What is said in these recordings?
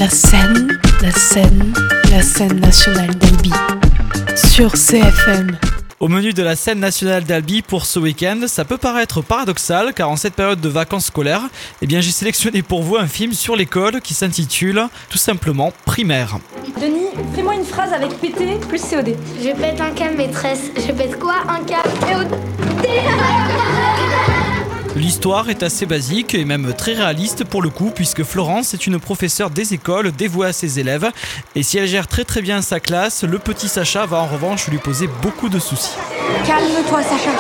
La scène nationale d'Albi sur CFM. Au menu de la scène nationale d'Albi pour ce week-end, ça peut paraître paradoxal car en cette période de vacances scolaires, j'ai sélectionné pour vous un film sur l'école qui s'intitule tout simplement Primaire. Denis, fais-moi une phrase avec PT plus COD. Je pète un câble, maîtresse. Je pète quoi? Un câble COD. L'histoire est assez basique et même très réaliste pour le coup puisque Florence est une professeure des écoles dévouée à ses élèves et si elle gère très bien sa classe, le petit Sacha va en revanche lui poser beaucoup de soucis. Calme-toi, Sacha.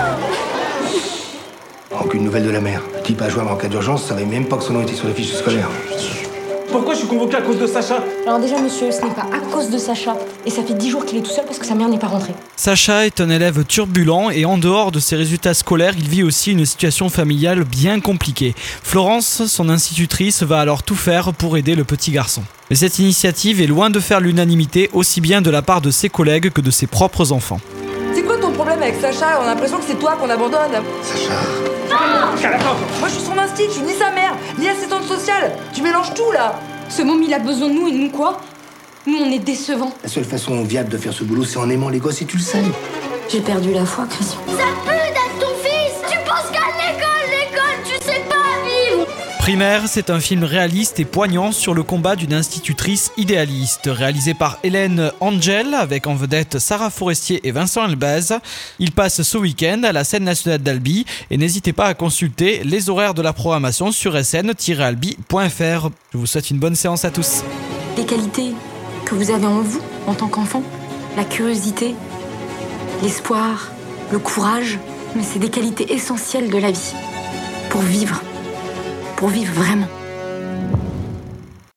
Aucune nouvelle de la mère. Le type a joindre en cas d'urgence, savait même pas que son nom était sur les fiches scolaires. Pourquoi je suis convoqué à cause de Sacha? Alors déjà, monsieur, ce n'est pas à cause de Sacha. Et ça fait 10 jours qu'il est tout seul parce que sa mère n'est pas rentrée. Sacha est un élève turbulent et en dehors de ses résultats scolaires, il vit aussi une situation familiale bien compliquée. Florence, son institutrice, va alors tout faire pour aider le petit garçon. Mais cette initiative est loin de faire l'unanimité, aussi bien de la part de ses collègues que de ses propres enfants. C'est quoi ton problème avec Sacha? On a l'impression que c'est toi qu'on abandonne. Sacha. Moi je suis son instit, je suis ni sa mère, ni assistante sociale. Tu mélanges tout là. Ce môme, il a besoin de nous et nous quoi? Nous, on est décevants. La seule façon viable de faire ce boulot, c'est en aimant les gosses et tu le sais. J'ai perdu la foi, Christian. Ça pue d'être ton fils. Tu penses qu'à l'école, tu sais pas vivre. Primaire, c'est un film réaliste et poignant sur le combat d'une institutrice idéaliste, réalisé par Hélène Angel avec en vedette Sarah Forestier et Vincent Elbaz. Il passe ce week-end à la scène nationale d'Albi et n'hésitez pas à consulter les horaires de la programmation sur sn-albi.fr. Je vous souhaite une bonne séance à tous. Les qualités que vous avez en vous, en tant qu'enfant, la curiosité, l'espoir, le courage, mais c'est des qualités essentielles de la vie. Pour vivre vraiment.